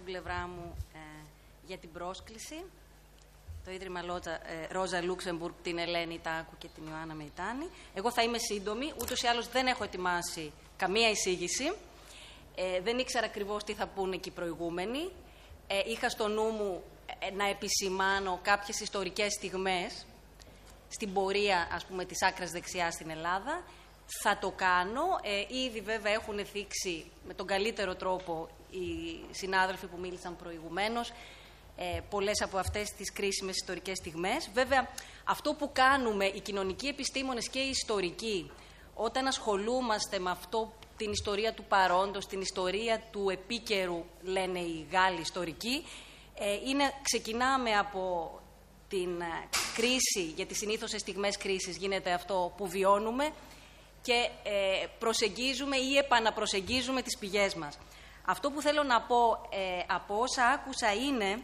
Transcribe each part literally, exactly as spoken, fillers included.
πλευρά μου ε, για την πρόσκληση. Το Ίδρυμα Ρόζα Λούξεμπουργκ, την Ελένη Τάκου και την Ιωάννα Μεϊτάνη. Εγώ θα είμαι σύντομη, ούτως ή άλλως δεν έχω ετοιμάσει καμία εισήγηση. Ε, δεν ήξερα ακριβώς τι θα πούνε και οι προηγούμενοι. Ε, είχα στο νου μου ε, να επισημάνω κάποιες ιστορικές στιγμές στην πορεία, ας πούμε, της άκρας δεξιάς στην Ελλάδα. Θα το κάνω. Ε, ήδη βέβαια έχουν θίξει με τον καλύτερο τρόπο οι συνάδελφοι που μίλησαν προηγουμένως ε, πολλές από αυτές τις κρίσιμες ιστορικές στιγμές. Βέβαια, αυτό που κάνουμε οι κοινωνικοί επιστήμονες και οι ιστορικοί όταν ασχολούμαστε με αυτό, την ιστορία του παρόντος, την ιστορία του επίκαιρου, λένε οι Γάλλοι ιστορικοί, ε, είναι, ξεκινάμε από την κρίση, γιατί συνήθως σε στιγμές κρίσης γίνεται αυτό που βιώνουμε, και ε, προσεγγίζουμε ή επαναπροσεγγίζουμε τις πηγές μας. Αυτό που θέλω να πω ε, από όσα άκουσα είναι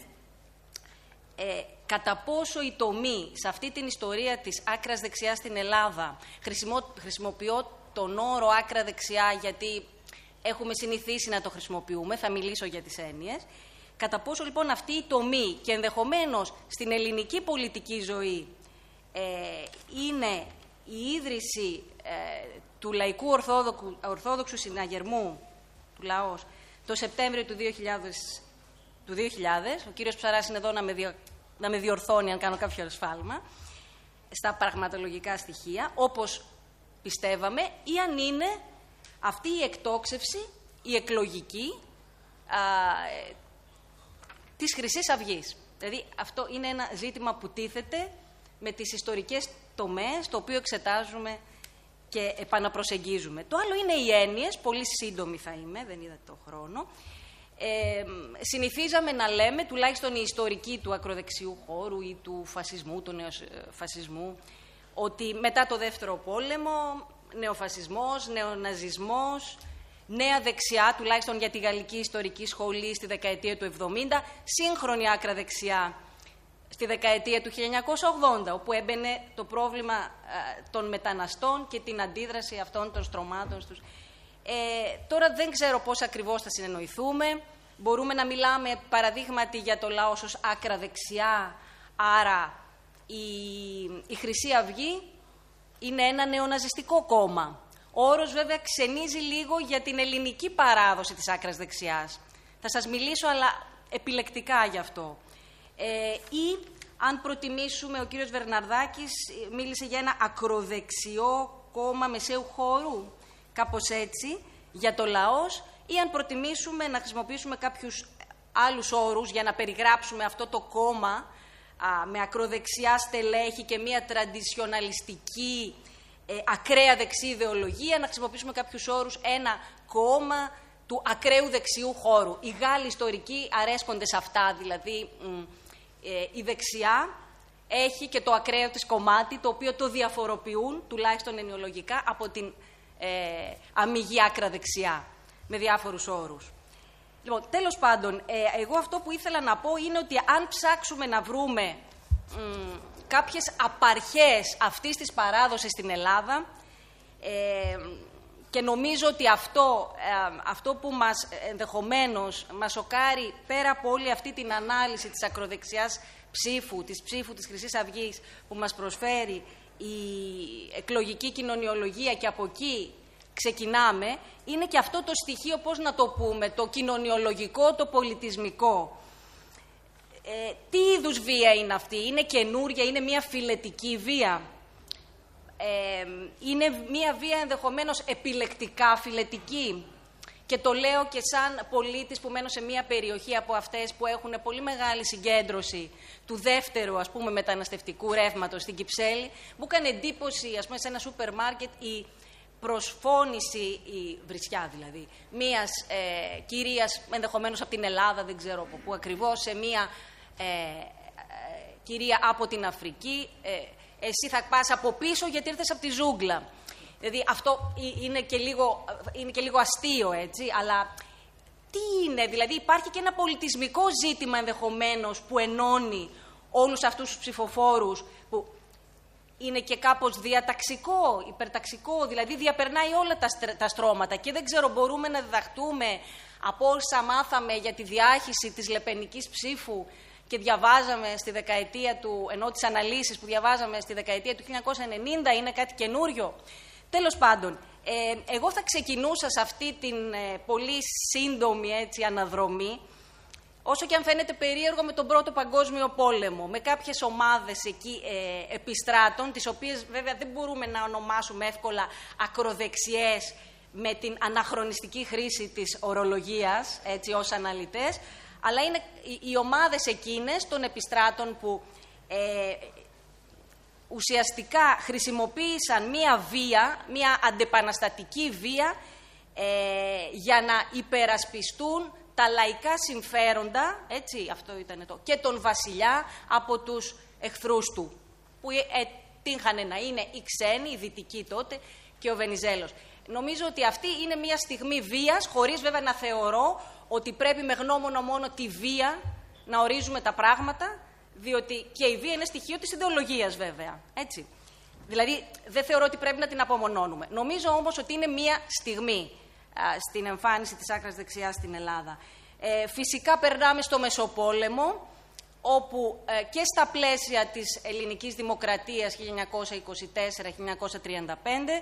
ε, κατά πόσο η τομή σε αυτή την ιστορία της άκρας δεξιάς στην Ελλάδα, χρησιμο, χρησιμοποιώ τον όρο άκρα δεξιά γιατί έχουμε συνηθίσει να το χρησιμοποιούμε, θα μιλήσω για τις έννοιες, κατά πόσο λοιπόν αυτή η τομή και ενδεχομένως στην ελληνική πολιτική ζωή ε, είναι η ίδρυση ε, του Λαϊκού Ορθόδοξου, Ορθόδοξου Συναγερμού του Λαός το Σεπτέμβριο του δύο χιλιάδες, του δύο χιλιάδες. Ο κύριος Ψαράς είναι εδώ να με, διο, να με διορθώνει αν κάνω κάποιο σφάλμα στα πραγματολογικά στοιχεία, όπως πιστεύαμε, ή αν είναι αυτή η εκτόξευση, η εκλογική α, ε, της Χρυσής Αυγής. Δηλαδή αυτό είναι ένα ζήτημα που τίθεται με τις ιστορικές τομές, το οποίο εξετάζουμε και επαναπροσεγγίζουμε. Το άλλο είναι οι έννοιες, πολύ σύντομη θα είμαι, δεν είδατε το χρόνο. Ε, συνηθίζαμε να λέμε, τουλάχιστον οι ιστορικοί του ακροδεξιού χώρου ή του φασισμού, του νεοφασισμού, ότι μετά το Δεύτερο Πόλεμο, νεοφασισμός, νεοναζισμός, νέα δεξιά, τουλάχιστον για τη Γαλλική Ιστορική Σχολή στη δεκαετία του εβδομήντα, σύγχρονη άκρα δεξιά στη δεκαετία του χίλια εννιακόσια ογδόντα, όπου έμπαινε το πρόβλημα α, των μεταναστών και την αντίδραση αυτών των στρωμάτων στους. Ε, τώρα δεν ξέρω πώς ακριβώς θα συνεννοηθούμε. Μπορούμε να μιλάμε παραδείγματι για το λαό ως άκρα δεξιά, άρα η, η Χρυσή Αυγή είναι ένα νεοναζιστικό κόμμα. Ο όρος βέβαια ξενίζει λίγο για την ελληνική παράδοση της άκρας δεξιάς. Θα σας μιλήσω, αλλά επιλεκτικά γι' αυτό. Ε, ή αν προτιμήσουμε, ο κύριος Βερναρδάκης μίλησε για ένα ακροδεξιό κόμμα μεσαίου χώρου, κάπως έτσι, για το λαός, ή αν προτιμήσουμε να χρησιμοποιήσουμε κάποιους άλλους όρους για να περιγράψουμε αυτό το κόμμα α, με ακροδεξιά στελέχη και μια τραντισιοναλιστική ε, ακραία δεξί ιδεολογία, να χρησιμοποιήσουμε κάποιους όρους, ένα κόμμα του ακραίου δεξιού χώρου. Οι Γάλλοι ιστορικοί αρέσκονται σε αυτά, δηλαδή μ, ε, η δεξιά έχει και το ακραίο της κομμάτι, το οποίο το διαφοροποιούν, τουλάχιστον ενοιολογικά, από την ε, αμυγή άκρα δεξιά, με διάφορους όρους. Λοιπόν, τέλος πάντων, ε, εγώ αυτό που ήθελα να πω είναι ότι αν ψάξουμε να βρούμε μ, κάποιες απαρχές αυτής της παράδοσης στην Ελλάδα, ε, και νομίζω ότι αυτό, ε, αυτό που μας ενδεχομένως μας σοκάρει, πέρα από όλη αυτή την ανάλυση της ακροδεξιάς ψήφου, της ψήφου της Χρυσής Αυγής που μας προσφέρει η εκλογική κοινωνιολογία, και από εκεί ξεκινάμε, είναι και αυτό το στοιχείο, πώς να το πούμε, το κοινωνιολογικό, το πολιτισμικό. Ε, τι είδους βία είναι αυτή? Είναι καινούρια, είναι μια φιλετική βία? Ε, είναι μια βία ενδεχομένως επιλεκτικά φιλετική? Και το λέω και σαν πολίτης που μένω σε μια περιοχή από αυτές που έχουν πολύ μεγάλη συγκέντρωση του δεύτερου, ας πούμε, μεταναστευτικού ρεύματος στην Κυψέλη. Μου έκανε εντύπωση, ας πούμε, σε ένα σούπερ μάρκετ η προσφώνηση, η βρισιά δηλαδή, μιας ε, κυρίας, ενδεχομένως από την Ελλάδα, δεν ξέρω από πού ακριβώς, σε μια ε, ε, κυρία από την Αφρική. Ε, εσύ θα πας από πίσω γιατί ήρθες από τη ζούγκλα. Δηλαδή αυτό είναι και λίγο, είναι και λίγο αστείο, έτσι, αλλά τι είναι? Δηλαδή υπάρχει και ένα πολιτισμικό ζήτημα ενδεχομένως που ενώνει όλους αυτούς τους ψηφοφόρους, που είναι και κάπως διαταξικό, υπερταξικό, δηλαδή διαπερνάει όλα τα, στρ, τα στρώματα, και δεν ξέρω, μπορούμε να διδαχτούμε από όσα μάθαμε για τη διάχυση της λεπενικής ψήφου και διαβάζαμε στη δεκαετία του, ενώ τις αναλύσεις που διαβάζαμε στη δεκαετία του χίλια εννιακόσια ενενήντα είναι κάτι καινούριο. Τέλος πάντων, ε, εγώ θα ξεκινούσα σε αυτή την ε, πολύ σύντομη έτσι, αναδρομή, όσο και αν φαίνεται περίεργο, με τον Πρώτο Παγκόσμιο Πόλεμο, με κάποιες ομάδες εκεί ε, επιστράτων, τις οποίες βέβαια δεν μπορούμε να ονομάσουμε εύκολα ακροδεξιές με την αναχρονιστική χρήση της ορολογίας, έτσι, ως αναλυτές, αλλά είναι οι, οι ομάδες εκείνες των επιστράτων που ε, ουσιαστικά χρησιμοποίησαν μία βία, μία αντεπαναστατική βία ε, για να υπερασπιστούν τα λαϊκά συμφέροντα, έτσι, αυτό ήταν το, και τον βασιλιά από τους εχθρούς του, που ε, τύχανε να είναι οι ξένοι, οι δυτικοί τότε και ο Βενιζέλος. Νομίζω ότι αυτή είναι μια στιγμή βίας, χωρίς βέβαια να θεωρώ ότι πρέπει με γνώμονα μόνο τη βία να ορίζουμε τα πράγματα, διότι και η βία είναι στοιχείο της ιδεολογίας βέβαια, έτσι. Δηλαδή δεν θεωρώ ότι πρέπει να την απομονώνουμε. Νομίζω όμως ότι είναι μια στιγμή α, στην εμφάνιση της άκρας δεξιάς στην Ελλάδα. Ε, φυσικά περνάμε στο Μεσοπόλεμο, όπου ε, και στα πλαίσια της ελληνικής δημοκρατίας χίλια εννιακόσια είκοσι τέσσερα με χίλια εννιακόσια τριάντα πέντε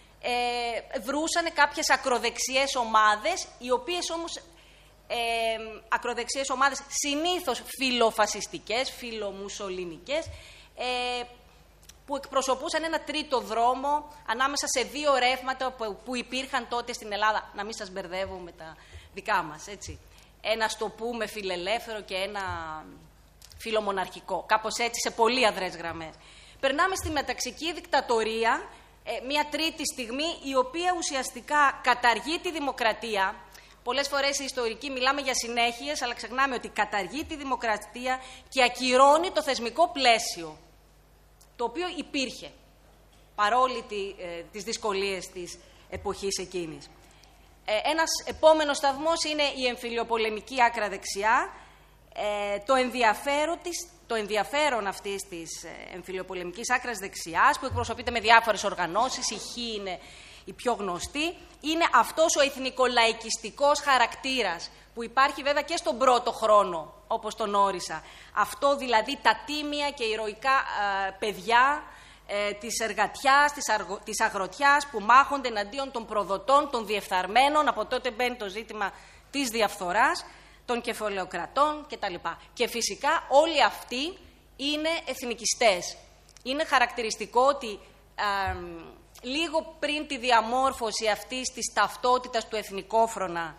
ε, βρούσαν κάποιες ακροδεξιές ομάδες, οι οποίες όμως ε, ακροδεξιές ομάδες συνήθως φιλοφασιστικές, φιλομουσολινικές, ε, που εκπροσωπούσαν ένα τρίτο δρόμο ανάμεσα σε δύο ρεύματα που, που υπήρχαν τότε στην Ελλάδα. Να μην σας μπερδεύω με τα δικά μας, έτσι. Ένα στο πούμε φιλελεύθερο και ένα φιλομοναρχικό. Κάπως έτσι, σε πολύ αδρές γραμμές. Περνάμε στη μεταξική δικτατορία, ε, μια τρίτη στιγμή, η οποία ουσιαστικά καταργεί τη δημοκρατία. Πολλές φορές οι ιστορικοί μιλάμε για συνέχειες, αλλά ξεχνάμε ότι καταργεί τη δημοκρατία και ακυρώνει το θεσμικό πλαίσιο, το οποίο υπήρχε, παρόλη τη, ε, τις δυσκολίες της εποχής εκείνης. Ε, ένας επόμενος σταθμός είναι η εμφυλιοπολεμική άκρα δεξιά. Ε, το, ενδιαφέρον της, το ενδιαφέρον αυτής της ε, εμφυλιοπολεμικής άκρας δεξιάς, που εκπροσωπείται με διάφορες οργανώσεις, η Χ είναι η πιο γνωστή, είναι αυτός ο εθνικολαϊκιστικός χαρακτήρας, που υπάρχει βέβαια και στον πρώτο χρόνο, όπως τον όρισα. Αυτό δηλαδή τα τίμια και ηρωικά ε, παιδιά ε, της εργατιάς, της, αργο, της αγροτιάς, που μάχονται εναντίον των προδοτών, των διεφθαρμένων. Από τότε μπαίνει το ζήτημα της διαφθοράς, των κεφαλαιοκρατών κτλ. Και φυσικά όλοι αυτοί είναι εθνικιστές. Είναι χαρακτηριστικό ότι ε, λίγο πριν τη διαμόρφωση αυτής της ταυτότητας του εθνικόφρονα,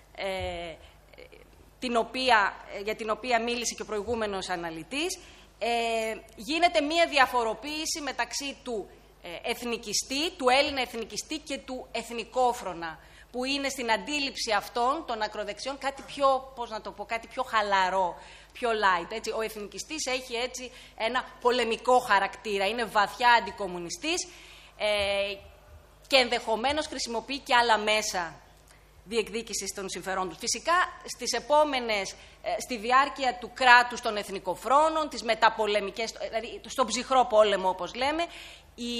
ε, την οποία, για την οποία μίλησε και ο προηγούμενος αναλυτής, ε, γίνεται μία διαφοροποίηση μεταξύ του ε, εθνικιστή, του Έλληνα εθνικιστή και του εθνικόφρονα, που είναι στην αντίληψη αυτών των ακροδεξιών κάτι πιο, πώς να το πω, κάτι πιο χαλαρό, πιο light. Έτσι. Ο εθνικιστής έχει έτσι ένα πολεμικό χαρακτήρα, είναι βαθιά αντικομμουνιστής ε, και ενδεχομένως χρησιμοποιεί και άλλα μέσα διεκδίκησης των συμφερόντων. Φυσικά, στις επόμενες, ε, στη διάρκεια του κράτους των εθνικοφρόνων, τις μεταπολεμικές, δηλαδή στον ψυχρό πόλεμο όπως λέμε, η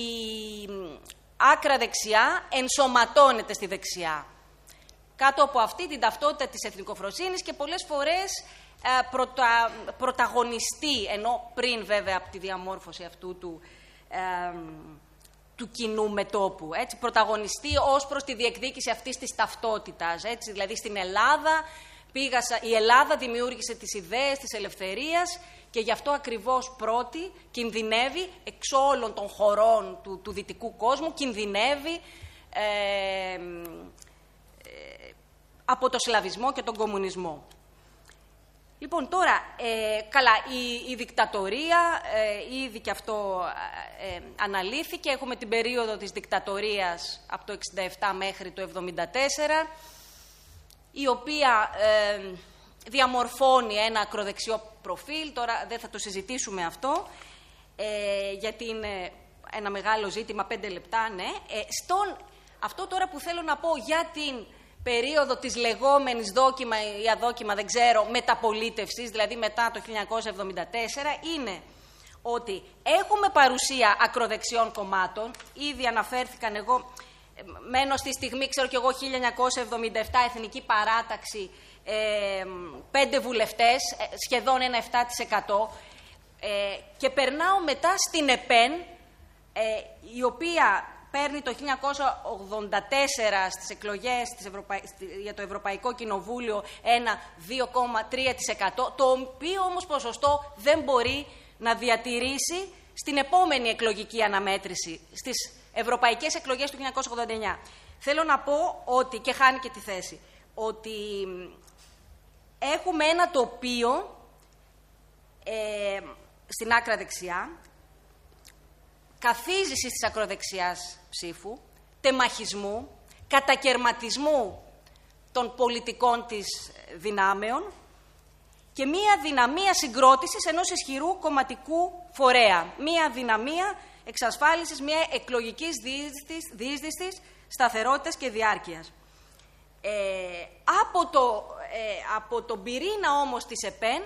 άκρα δεξιά ενσωματώνεται στη δεξιά. Κάτω από αυτή την ταυτότητα της εθνικοφροσύνης και πολλές φορές ε, πρωτα, πρωταγωνιστεί, ενώ πριν βέβαια από τη διαμόρφωση αυτού του, ε, του κοινού μετώπου, έτσι, πρωταγωνιστεί ως προς τη διεκδίκηση αυτής της ταυτότητας. Έτσι, δηλαδή στην Ελλάδα, πήγασα, η Ελλάδα δημιούργησε τις ιδέες της ελευθερίας και γι' αυτό ακριβώς πρώτη κινδυνεύει εξ όλων των χωρών του, του δυτικού κόσμου, κινδυνεύει ε, ε, από το σλαβισμό και τον κομμουνισμό. Λοιπόν, τώρα, ε, καλά, η, η δικτατορία, ε, ήδη και αυτό ε, αναλύθηκε. Έχουμε την περίοδο της δικτατορίας από το εξήντα επτά μέχρι το εβδομήντα τέσσερα, η οποία ε, διαμορφώνει ένα ακροδεξιό προφίλ. Τώρα δεν θα το συζητήσουμε αυτό, ε, γιατί είναι ένα μεγάλο ζήτημα, πέντε λεπτά, ναι. Ε, στον, αυτό τώρα που θέλω να πω για την περίοδο της λεγόμενης δόκιμα ή αδόκιμα, δεν ξέρω, μεταπολίτευσης, δηλαδή μετά το χίλια εννιακόσια εβδομήντα τέσσερα, είναι ότι έχουμε παρουσία ακροδεξιών κομμάτων. Ήδη αναφέρθηκαν, εγώ μένω στη στιγμή, ξέρω κι εγώ, χίλια εννιακόσια εβδομήντα επτά, Εθνική Παράταξη, ε, πέντε βουλευτές, σχεδόν ένα επτά τοις εκατό, ε, και περνάω μετά στην ΕΠΕΝ, ε, η οποία παίρνει το χίλια εννιακόσια ογδόντα τέσσερα στις εκλογές της Ευρωπαϊ... για το Ευρωπαϊκό Κοινοβούλιο ένα δύο κόμμα τρία τοις εκατό, το οποίο όμως ποσοστό δεν μπορεί να διατηρήσει στην επόμενη εκλογική αναμέτρηση, στις ευρωπαϊκές εκλογές του χίλια εννιακόσια ογδόντα εννιά. Θέλω να πω ότι, και χάνει και τη θέση, ότι έχουμε ένα τοπίο ε, στην άκρα δεξιά, καθίζησης της ακροδεξιάς ψήφου, τεμαχισμού, κατακερματισμού των πολιτικών της δυνάμεων και μία δυναμία συγκρότησης ενός ισχυρού κομματικού φορέα. Μία δυναμία εξασφάλισης μια εκλογικής διείσδυσης, σταθερότητας και διάρκειας. Ε, από, το, ε, από τον πυρήνα όμως της ΕΠΕΝ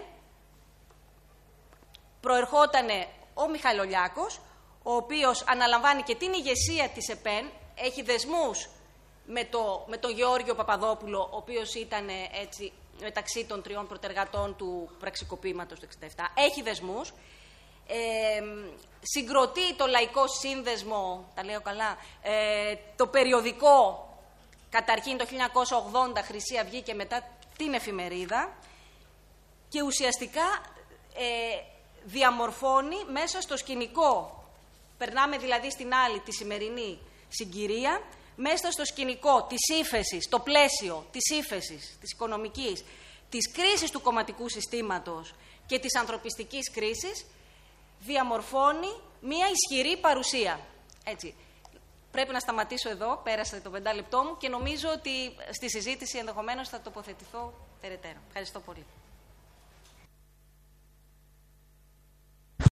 προερχότανε ο Μιχαηλολιάκος, ο οποίος αναλαμβάνει και την ηγεσία της ΕΠΕΝ, έχει δεσμούς με, το, με τον Γεώργιο Παπαδόπουλο, ο οποίος ήταν έτσι μεταξύ των τριών προτεργατών του πραξικοπήματος του εξήντα επτά, έχει δεσμούς, ε, συγκροτεί το Λαϊκό Σύνδεσμο, τα λέω καλά, ε, το περιοδικό, καταρχήν το χίλια εννιακόσια ογδόντα Χρυσή Αυγή και μετά την Εφημερίδα, και ουσιαστικά ε, διαμορφώνει μέσα στο σκηνικό. Περνάμε δηλαδή στην άλλη, τη σημερινή συγκυρία, μέσα στο σκηνικό της ύφεσης, το πλαίσιο της ύφεσης, της οικονομικής, της κρίσης του κομματικού συστήματος και της ανθρωπιστικής κρίσης, διαμορφώνει μία ισχυρή παρουσία. Έτσι. Πρέπει να σταματήσω εδώ, πέρασε το πεντάλεπτό μου και νομίζω ότι στη συζήτηση ενδεχομένως θα τοποθετηθώ περαιτέρω. Ευχαριστώ πολύ.